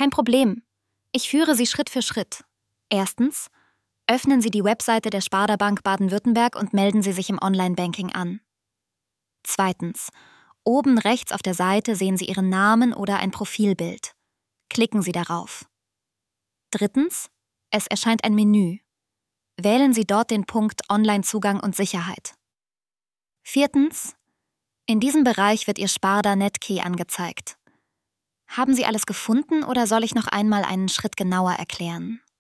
Kein Problem. Ich führe Sie Schritt für Schritt. Erstens, öffnen Sie die Webseite der Sparda Bank Baden-Württemberg und melden Sie sich im Online-Banking an. Zweitens, oben rechts auf der Seite sehen Sie Ihren Namen oder ein Profilbild. Klicken Sie darauf. Drittens, es erscheint ein Menü. Wählen Sie dort den Punkt Online-Zugang und Sicherheit. Viertens, in diesem Bereich wird Ihr Sparda Netkey angezeigt. Haben Sie alles gefunden oder soll ich noch einmal einen Schritt genauer erklären?